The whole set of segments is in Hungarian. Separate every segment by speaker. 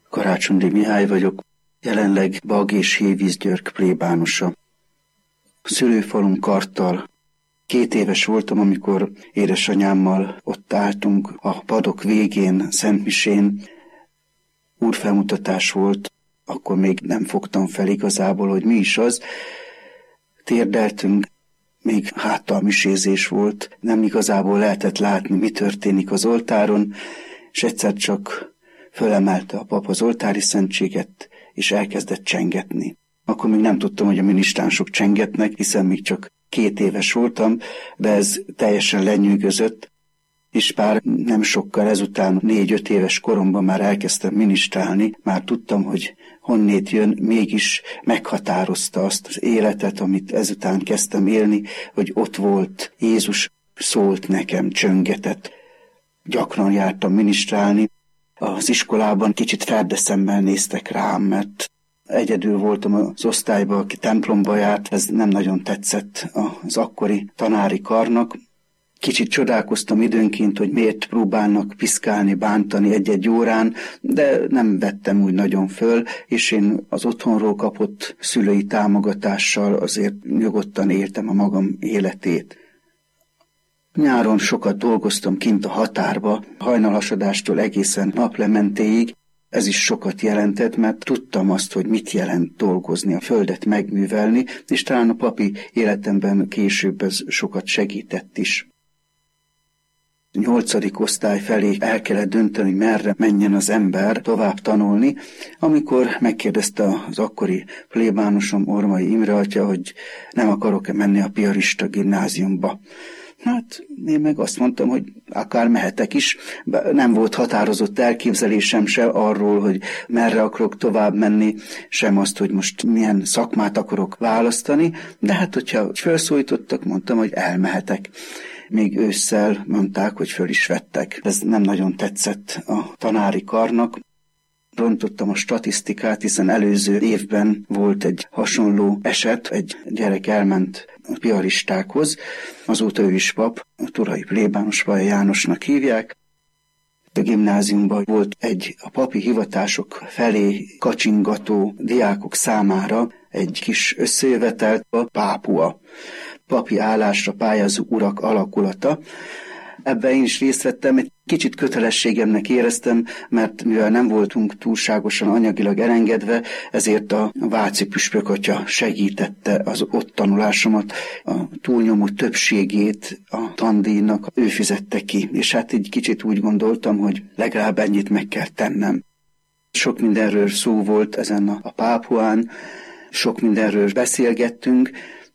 Speaker 1: Karácsondi Mihály vagyok, jelenleg Bag és Hévízgyörk plébánosa. Szülőfalun Karttal. 2 éves voltam, amikor édesanyámmal ott álltunk a padok végén, Szentmisén. Úrfelmutatás volt, akkor még nem fogtam fel igazából, hogy mi is az. Térdeltünk, még háttal misézés volt, nem igazából lehetett látni, mi történik az oltáron, és egyszer csak fölemelte a pap az oltári szentséget, és elkezdett csengetni. Akkor még nem tudtam, hogy a minisztránsok csengetnek, hiszen még csak 2 éves voltam, de ez teljesen lenyűgözött, és pár nem sokkal ezután 4-5 éves koromban már elkezdtem minisztrálni, már tudtam, hogy honnét jön, mégis meghatározta azt az életet, amit ezután kezdtem élni, hogy ott volt Jézus, szólt nekem, csöngetett. Gyakran jártam minisztrálni, az iskolában kicsit ferdeszemmel néztek rám, mert egyedül voltam az osztályban, aki templomba járt, ez nem nagyon tetszett az akkori tanári karnak. Kicsit csodálkoztam időnként, hogy miért próbálnak piszkálni, bántani egy-egy órán, de nem vettem úgy nagyon föl, és én az otthonról kapott szülői támogatással azért nyugodtan éltem a magam életét. Nyáron sokat dolgoztam kint a határba, hajnalhasadástól egészen naplementéig. Ez is sokat jelentett, mert tudtam azt, hogy mit jelent dolgozni, a földet megművelni, és talán a papi életemben később ez sokat segített is. 8. osztály felé el kellett dönteni, hogy merre menjen az ember tovább tanulni, amikor megkérdezte az akkori plébánosom, Ormai Imre atya, hogy nem akarok-e menni a piarista gimnáziumba. Hát én meg azt mondtam, hogy akár mehetek is, nem volt határozott elképzelésem se arról, hogy merre akarok tovább menni, sem azt, hogy most milyen szakmát akarok választani, de hát hogyha felszólítottak, mondtam, hogy elmehetek. Még ősszel mondták, hogy föl is vettek. Ez nem nagyon tetszett a tanári karnak. Rontottam a statisztikát, hiszen előző évben volt egy hasonló eset, egy gyerek elment a piaristákhoz, azóta ő is pap, a turai plébános, Vaja Jánosnak hívják. A gimnáziumban volt a papi hivatások felé kacsingató diákok számára egy kis összejövetelt, a Pápua, papi állásra pályázó urak alakulata. Ebben én is részt vettem, egy kicsit kötelességemnek éreztem, mert mivel nem voltunk túlságosan anyagilag elengedve, ezért a Váci püspök atya segítette az ott tanulásomat, a túlnyomó többségét a tandíjnak ő fizette ki, és hát egy kicsit úgy gondoltam, hogy legalább ennyit meg kell tennem. Sok mindenről szó volt ezen a Pápuán, sok mindenről beszélgettünk,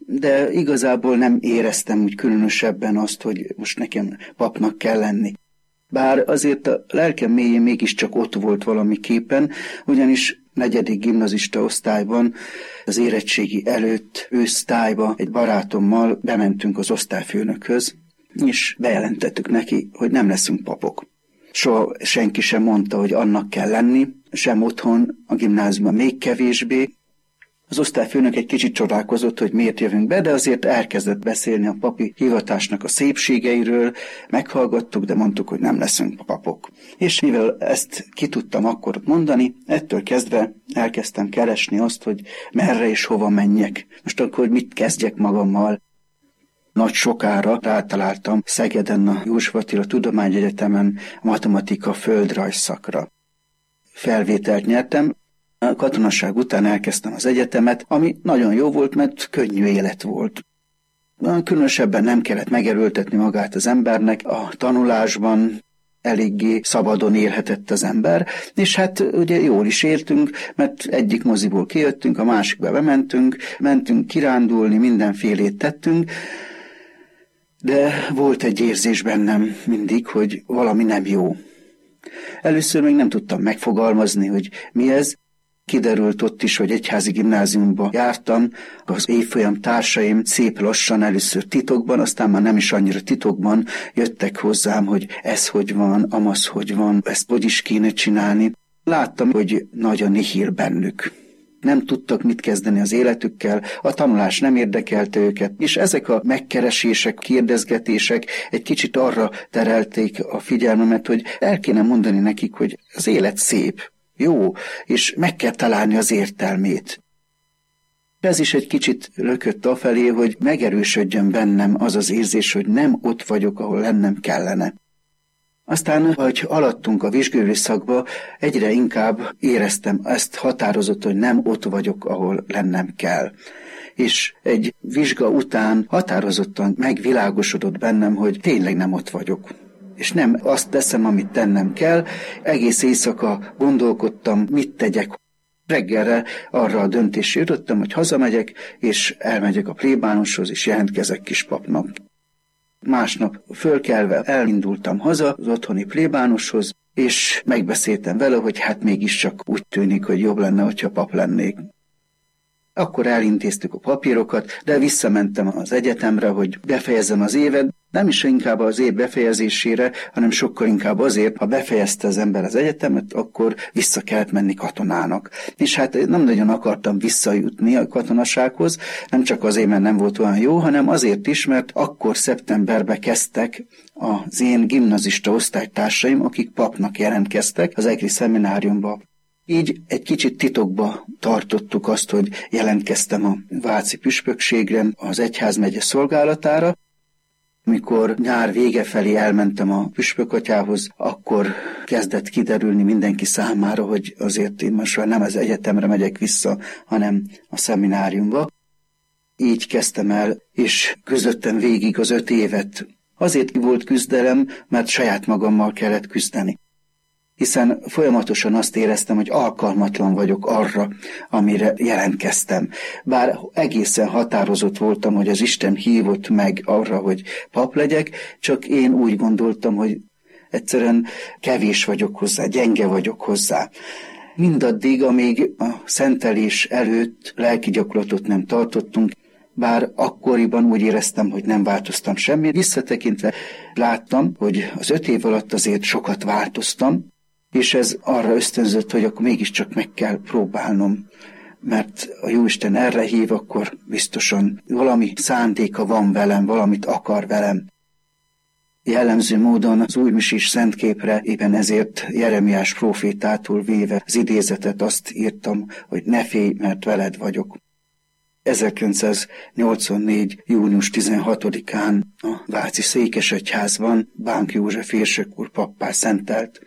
Speaker 1: de igazából nem éreztem úgy különösebben azt, hogy most nekem papnak kell lenni. Bár azért a lelkem mélyén mégiscsak ott volt valamiképpen, ugyanis 4. gimnazista osztályban az érettségi előtt ősztályba egy barátommal bementünk az osztályfőnökhöz, és bejelentettük neki, hogy nem leszünk papok. Soha senki sem mondta, hogy annak kell lenni, sem otthon, a gimnáziumban még kevésbé. Az osztályfőnök egy kicsit csodálkozott, hogy miért jövünk be, de azért elkezdett beszélni a papi hivatásnak a szépségeiről, meghallgattuk, de mondtuk, hogy nem leszünk papok. És mivel ezt ki tudtam akkor mondani, ettől kezdve elkezdtem keresni azt, hogy merre és hova menjek. Most akkor mit kezdjek magammal? Nagy sokára rátaláltam Szegeden a József Attila Tudományegyetemen matematika földrajz szakra. Felvételt nyertem. A katonaság után elkezdtem az egyetemet, ami nagyon jó volt, mert könnyű élet volt. Különösebben nem kellett megerőltetni magát az embernek, a tanulásban eléggé szabadon élhetett az ember, és hát ugye jól is éltünk, mert egyik moziból kijöttünk, a másikba bementünk, mentünk kirándulni, mindenfélét tettünk, de volt egy érzés bennem mindig, hogy valami nem jó. Először még nem tudtam megfogalmazni, hogy mi ez. Kiderült ott is, hogy egyházi gimnáziumba jártam, az évfolyam társaim szép lassan, először titokban, aztán már nem is annyira titokban jöttek hozzám, hogy ez hogy van, amaz hogy van, ezt hogy is kéne csinálni. Láttam, hogy nagy a nihil bennük. Nem tudtak mit kezdeni az életükkel, a tanulás nem érdekelte őket, és ezek a megkeresések, kérdezgetések egy kicsit arra terelték a figyelmemet, hogy el kéne mondani nekik, hogy az élet szép, jó, és meg kell találni az értelmét. Ez is egy kicsit lökött afelé, hogy megerősödjön bennem az az érzés, hogy nem ott vagyok, ahol lennem kellene. Aztán, hogy alattunk a vizsgáló szakba, egyre inkább éreztem ezt határozott, hogy nem ott vagyok, ahol lennem kell. És egy vizsga után határozottan megvilágosodott bennem, hogy tényleg nem ott vagyok. És nem azt teszem, amit tennem kell. Egész éjszaka gondolkodtam, mit tegyek. Reggelre arra a döntésre jutottam, hogy hazamegyek, és elmegyek a plébánoshoz, és jelentkezek kispapnak. Másnap fölkelve elindultam haza az otthoni plébánoshoz, és megbeszéltem vele, hogy hát mégiscsak úgy tűnik, hogy jobb lenne, hogyha pap lennék. Akkor elintéztük a papírokat, de visszamentem az egyetemre, hogy befejezzem az évet, nem is inkább az év befejezésére, hanem sokkal inkább azért, ha befejezte az ember az egyetemet, akkor vissza kellett menni katonának. És hát nem nagyon akartam visszajutni a katonasághoz, nem csak azért, mert nem volt olyan jó, hanem azért is, mert akkor szeptemberben kezdtek az én gimnazista osztálytársaim, akik papnak jelentkeztek az egri szemináriumba. Így egy kicsit titokba tartottuk azt, hogy jelentkeztem a váci püspökségre, az egyházmegye szolgálatára. Mikor nyár vége felé elmentem a püspökatyához, akkor kezdett kiderülni mindenki számára, hogy azért én most nem az egyetemre megyek vissza, hanem a szemináriumba. Így kezdtem el, és küzdöttem végig az 5 évet. Azért volt küzdelem, mert saját magammal kellett küzdeni. Hiszen folyamatosan azt éreztem, hogy alkalmatlan vagyok arra, amire jelentkeztem. Bár egészen határozott voltam, hogy az Isten hívott meg arra, hogy pap legyek, csak én úgy gondoltam, hogy egyszerűen kevés vagyok hozzá, gyenge vagyok hozzá. Mindaddig, amíg a szentelés előtt lelki gyakorlatot nem tartottunk, bár akkoriban úgy éreztem, hogy nem változtam semmit. Visszatekintve láttam, hogy az 5 év alatt azért sokat változtam, és ez arra ösztönzött, hogy akkor mégiscsak meg kell próbálnom, mert a Jóisten erre hív, akkor biztosan valami szándéka van velem, valamit akar velem. Jellemző módon az újmisis szentképre éppen ezért Jeremiás prófétától véve az idézetet azt írtam, hogy ne félj, mert veled vagyok. 1984. június 16-án a váci székesegyházban Bánk József érsek úr pappá szentelt.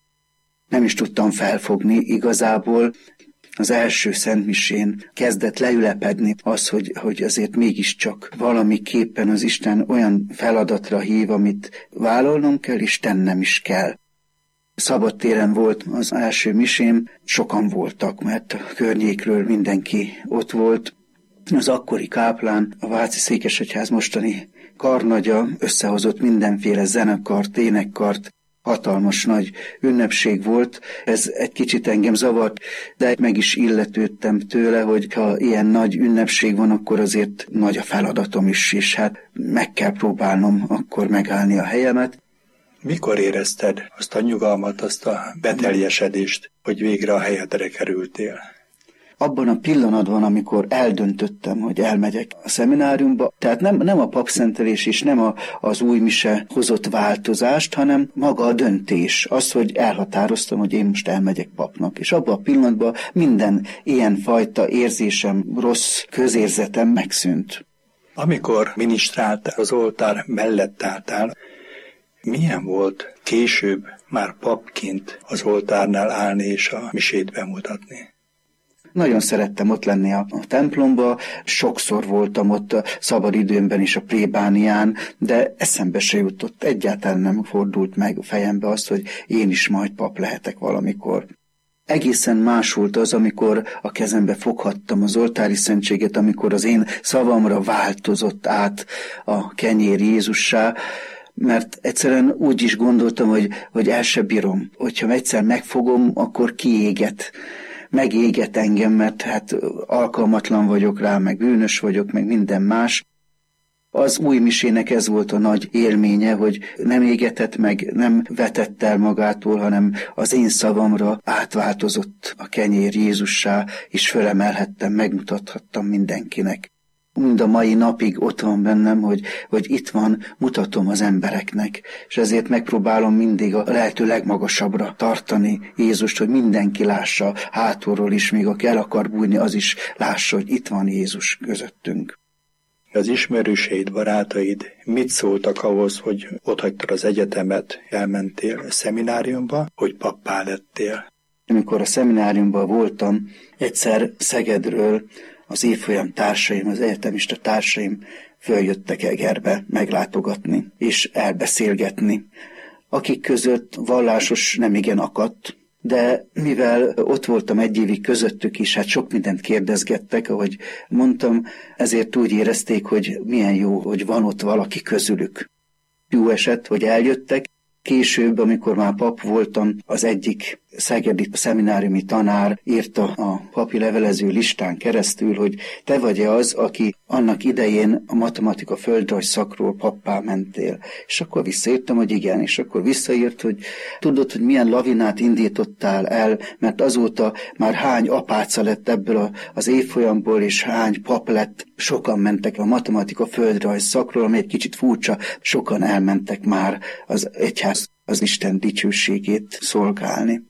Speaker 1: Nem is tudtam felfogni igazából. Az első szentmisén kezdett leülepedni az, hogy azért mégiscsak valamiképpen az Isten olyan feladatra hív, amit vállalnom kell, és tennem is kell. Szabadtéren volt az első misém, sokan voltak, mert a környékről mindenki ott volt. Az akkori káplán, a váci székesegyház mostani karnagya összehozott mindenféle zenekart, énekkart, hatalmas nagy ünnepség volt. Ez egy kicsit engem zavart, de meg is illetődtem tőle, hogy ha ilyen nagy ünnepség van, akkor azért nagy a feladatom is, és hát meg kell próbálnom akkor megállni a helyemet.
Speaker 2: Mikor érezted azt a nyugalmat, azt a beteljesedést, hogy végre a helyedre kerültél?
Speaker 1: Abban a pillanatban, amikor eldöntöttem, hogy elmegyek a szemináriumba, tehát nem a papszentelés és nem az új mise hozott változást, hanem maga a döntés, az, hogy elhatároztam, hogy én most elmegyek papnak. És abban a pillanatban minden ilyen fajta érzésem, rossz közérzetem megszűnt.
Speaker 2: Amikor minisztráltál, az oltár mellett álltál, milyen volt később már papként az oltárnál állni és a misét bemutatni?
Speaker 1: Nagyon szerettem ott lenni a templomba, sokszor voltam ott a szabadidőmben is a plébánián, de eszembe se jutott, egyáltalán nem fordult meg a fejembe az, hogy én is majd pap lehetek valamikor. Egészen más volt az, amikor a kezembe foghattam az oltári szentséget, amikor az én szavamra változott át a kenyér Jézussá, mert egyszerűen úgy is gondoltam, hogy el se bírom. Hogyha egyszer megfogom, akkor kiéget. Megéget engem, mert hát alkalmatlan vagyok rá, meg bűnös vagyok, meg minden más. Az új misének ez volt a nagy élménye, hogy nem égetett meg, nem vetett el magától, hanem az én szavamra átváltozott a kenyér Jézussá, és fölemelhettem, megmutathattam mindenkinek. mind a mai napig ott van bennem, hogy itt van, mutatom az embereknek, és ezért megpróbálom mindig a lehető legmagasabbra tartani Jézust, hogy mindenki lássa hátulról is, még aki el akar bújni, az is lássa, hogy itt van Jézus közöttünk.
Speaker 2: Az ismerőseid, barátaid mit szóltak ahhoz, hogy otthagytad az egyetemet, elmentél szemináriumba, hogy pappá lettél?
Speaker 1: Amikor a szemináriumban voltam, egyszer Szegedről az évfolyam társaim, az egyetemista társaim följöttek Egerbe meglátogatni és elbeszélgetni, akik között vallásos nemigen akadt, de mivel ott voltam egy évig közöttük is, hát sok mindent kérdezgettek, ahogy mondtam, ezért úgy érezték, hogy milyen jó, hogy van ott valaki közülük. Jó esett, hogy eljöttek. Később, amikor már pap voltam, az egyik szegedi szemináriumi tanár írta a papi levelező listán keresztül, hogy te vagy-e az, aki annak idején a matematika földrajz szakról pappá mentél. És akkor visszaírtam, hogy igen, és akkor visszaírt, hogy tudod, hogy milyen lavinát indítottál el, mert azóta már hány apáca lett ebből az évfolyamból, és hány pap lett, sokan mentek a matematika földrajz szakról, ami egy kicsit furcsa, sokan elmentek már az egyház, az Isten dicsőségét szolgálni.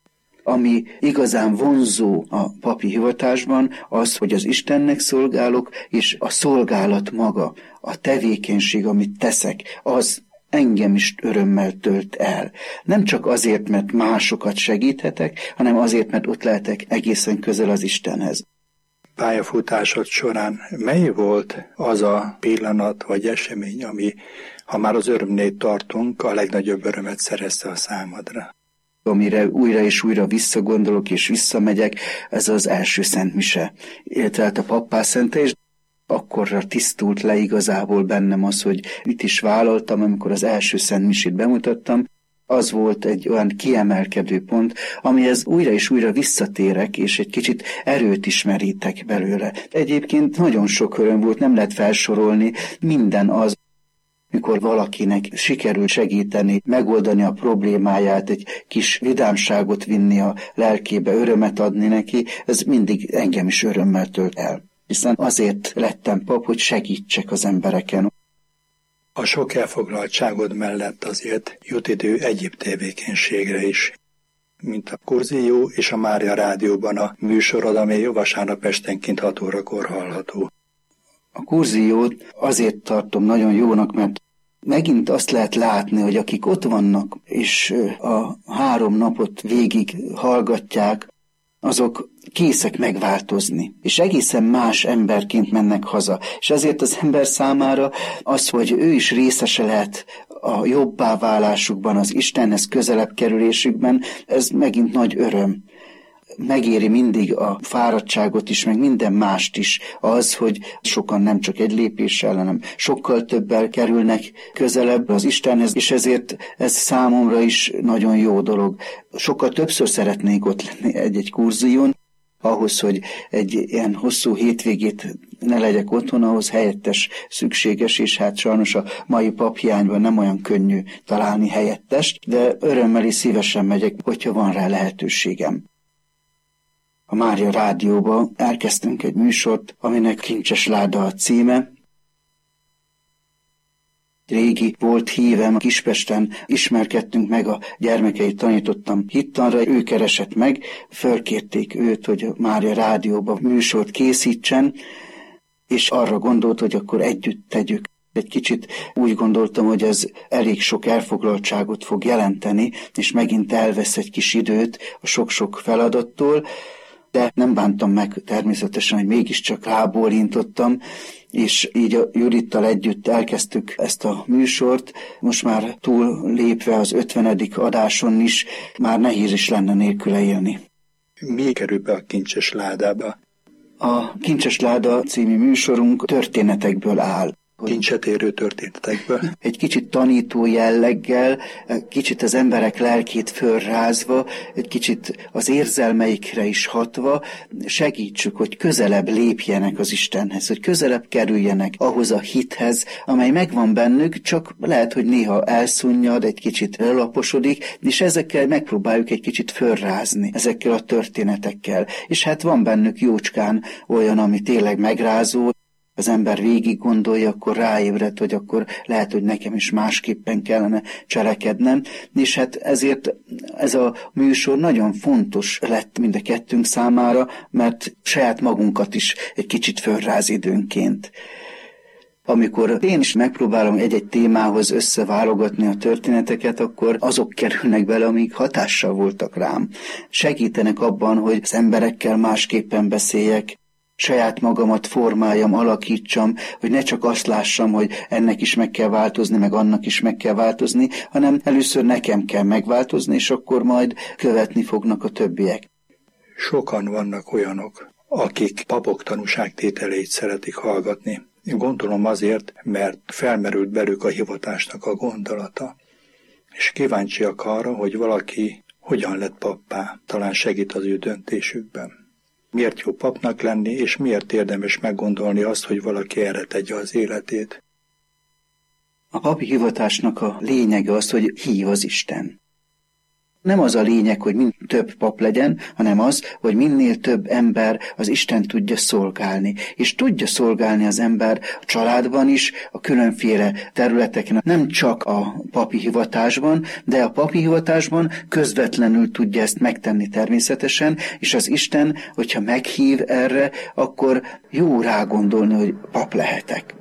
Speaker 1: Ami igazán vonzó a papi hivatásban, az, hogy az Istennek szolgálok, és a szolgálat maga, a tevékenység, amit teszek, az engem is örömmel tölt el. Nem csak azért, mert másokat segíthetek, hanem azért, mert ott lehetek egészen közel az Istenhez.
Speaker 2: Pályafutásod során mely volt az a pillanat vagy esemény, ami, ha már az örömnél tartunk, a legnagyobb örömet szerezte a számodra?
Speaker 1: Amire újra és újra visszagondolok és visszamegyek, ez az első szentmise. Illetve a pappászentelés, akkorra tisztult le igazából bennem az, hogy mit is vállaltam, amikor az első szentmisét bemutattam. Az volt egy olyan kiemelkedő pont, amihez újra és újra visszatérek, és egy kicsit erőt is merítek belőle. Egyébként nagyon sok öröm volt, nem lehet felsorolni, minden az, mikor valakinek sikerül segíteni, megoldani a problémáját, egy kis vidámságot vinni a lelkébe, örömet adni neki, ez mindig engem is örömmel tölt el. Hiszen azért lettem pap, hogy segítsek az embereken.
Speaker 2: A sok elfoglaltságod mellett azért jut idő egyéb tevékenységre is, mint a Kurzió és a Mária Rádióban a műsorod, amely vasárnap esténként 6 órakor hallható.
Speaker 1: A Kurziót azért tartom nagyon jónak, mert megint azt lehet látni, hogy akik ott vannak, és a 3 napot végig hallgatják, azok készek megváltozni, és egészen más emberként mennek haza. És ezért az ember számára az, hogy ő is részese lehet a jobbá válásukban, az Istenhez közelebb kerülésükben, ez megint nagy öröm. Megéri mindig a fáradtságot is, meg minden mást is az, hogy sokan nem csak egy lépéssel, hanem sokkal többel kerülnek közelebb az Istenhez, és ezért ez számomra is nagyon jó dolog. Sokkal többször szeretnék ott lenni egy kurzión, ahhoz, hogy egy ilyen hosszú hétvégét ne legyek otthon, ahhoz helyettes szükséges, és hát sajnos a mai paphiányban nem olyan könnyű találni helyettest, de örömmel és szívesen megyek, hogyha van rá lehetőségem. A Mária Rádióba elkezdtünk egy műsort, aminek Kincses Láda a címe. Régi volt hívem, Kispesten ismerkedtünk meg, a gyermekeit tanítottam hittanra, ő keresett meg, fölkérték őt, hogy a Mária Rádióba műsort készítsen, és arra gondolt, hogy akkor együtt tegyük. Egy kicsit úgy gondoltam, hogy ez elég sok elfoglaltságot fog jelenteni, és megint elvesz egy kis időt a sok-sok feladattól, de nem bántam meg természetesen, hogy mégiscsak rábólintottam, és így a Judittal együtt elkezdtük ezt a műsort. Most már túl lépve az 50. adáson is, már nehéz is lenne nélküle élni.
Speaker 2: Mi kerül be a Kincses Ládába?
Speaker 1: A Kincses Láda című műsorunk történetekből áll.
Speaker 2: Kincset érő történetekből.
Speaker 1: Egy kicsit tanító jelleggel, kicsit az emberek lelkét fölrázva, egy kicsit az érzelmeikre is hatva, segítsük, hogy közelebb lépjenek az Istenhez, hogy közelebb kerüljenek ahhoz a hithez, amely megvan bennük, csak lehet, hogy néha elszunnyad, egy kicsit lelaposodik, és ezekkel megpróbáljuk egy kicsit fölrázni, ezekkel a történetekkel. És hát van bennük jócskán olyan, ami tényleg megrázó. az ember végig gondolja, akkor ráébred, hogy akkor lehet, hogy nekem is másképpen kellene cselekednem, és hát ezért ez a műsor nagyon fontos lett mind a kettőnk számára, mert saját magunkat is egy kicsit fölráz időnként. Amikor én is megpróbálom egy-egy témához összeválogatni a történeteket, akkor azok kerülnek bele, amik hatással voltak rám. Segítenek abban, hogy az emberekkel másképpen beszéljek, saját magamat formáljam, alakítsam, hogy ne csak azt lássam, hogy ennek is meg kell változni, meg annak is meg kell változni, hanem először nekem kell megváltozni, és akkor majd követni fognak a többiek.
Speaker 2: Sokan vannak olyanok, akik papok tanúságtételeit szeretik hallgatni. Gondolom azért, mert felmerült belük a hivatásnak a gondolata, és kíváncsiak arra, hogy valaki hogyan lett pappá, talán segít az ő döntésükben. Miért jó papnak lenni, és miért érdemes meggondolni azt, hogy valaki erre tegye az életét?
Speaker 1: A papi hivatásnak a lényege az, hogy hív az Isten. Nem az a lényeg, hogy minél több pap legyen, hanem az, hogy minél több ember az Isten tudja szolgálni. És tudja szolgálni az ember a családban is, a különféle területeken, nem csak a papi hivatásban, de a papi hivatásban közvetlenül tudja ezt megtenni természetesen, és az Isten, hogyha meghív erre, akkor jó rágondolni, hogy pap lehetek.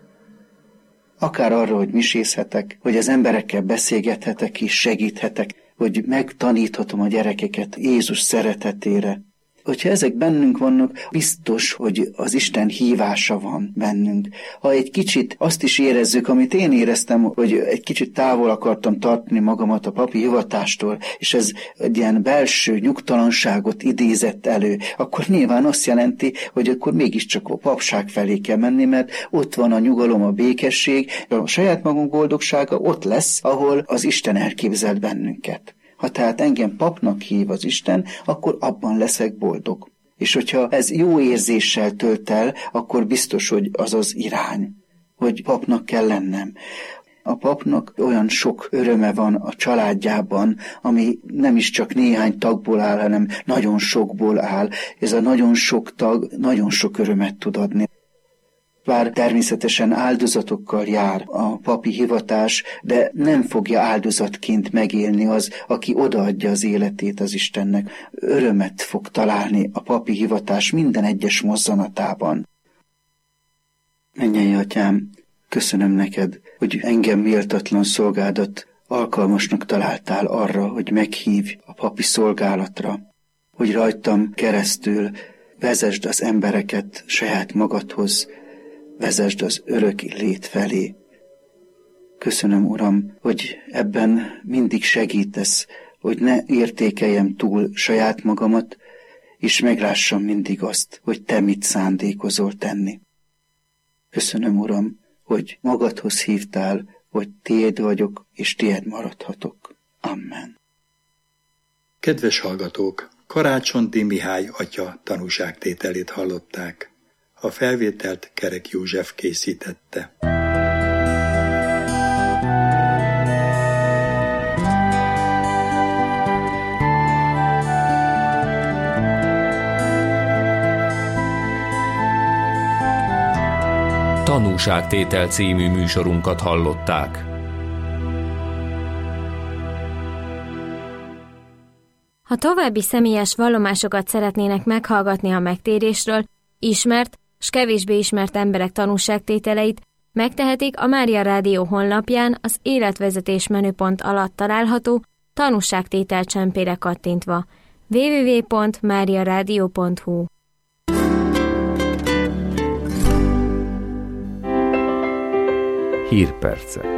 Speaker 1: Akár arra, hogy misézhetek, hogy az emberekkel beszélgethetek és segíthetek, hogy megtaníthatom a gyerekeket Jézus szeretetére. Hogyha ezek bennünk vannak, biztos, hogy az Isten hívása van bennünk. Ha egy kicsit azt is érezzük, amit én éreztem, hogy egy kicsit távol akartam tartani magamat a papi hivatástól, és ez egy ilyen belső nyugtalanságot idézett elő, akkor nyilván azt jelenti, hogy akkor mégiscsak a papság felé kell menni, mert ott van a nyugalom, a békesség, a saját magunk boldogsága ott lesz, ahol az Isten elképzelt bennünket. Ha tehát engem papnak hív az Isten, akkor abban leszek boldog. És hogyha ez jó érzéssel tölt el, akkor biztos, hogy az az irány, hogy papnak kell lennem. A papnak olyan sok öröme van a családjában, ami nem is csak néhány tagból áll, hanem nagyon sokból áll. Ez a nagyon sok tag nagyon sok örömet tud adni. Bár természetesen áldozatokkal jár a papi hivatás, de nem fogja áldozatként megélni az, aki odaadja az életét az Istennek. Örömet fog találni a papi hivatás minden egyes mozzanatában. Mennyei Atyám, köszönöm neked, hogy engem méltatlan szolgádat alkalmasnak találtál arra, hogy meghívj a papi szolgálatra, hogy rajtam keresztül vezesd az embereket saját magadhoz, vezesd az örök lét felé. Köszönöm, Uram, hogy ebben mindig segítesz, hogy ne értékeljem túl saját magamat, és meglássam mindig azt, hogy Te mit szándékozol tenni. Köszönöm, Uram, hogy magadhoz hívtál, hogy Tiéd vagyok, és Tiéd maradhatok. Amen.
Speaker 2: Kedves hallgatók, Karácsonti Mihály atya tanúságtételét hallották. A felvételt Kerek József készítette.
Speaker 3: Tanúságtétel című műsorunkat hallották.
Speaker 4: Ha további személyes vallomásokat szeretnének meghallgatni a megtérésről, ismert s kevésbé ismert emberek tanúságtételeit, megtehetik a Mária Rádió honlapján az életvezetés menüpont alatt található tanúságtétel csempére kattintva www.mariaradio.hu.
Speaker 5: Hírpercek.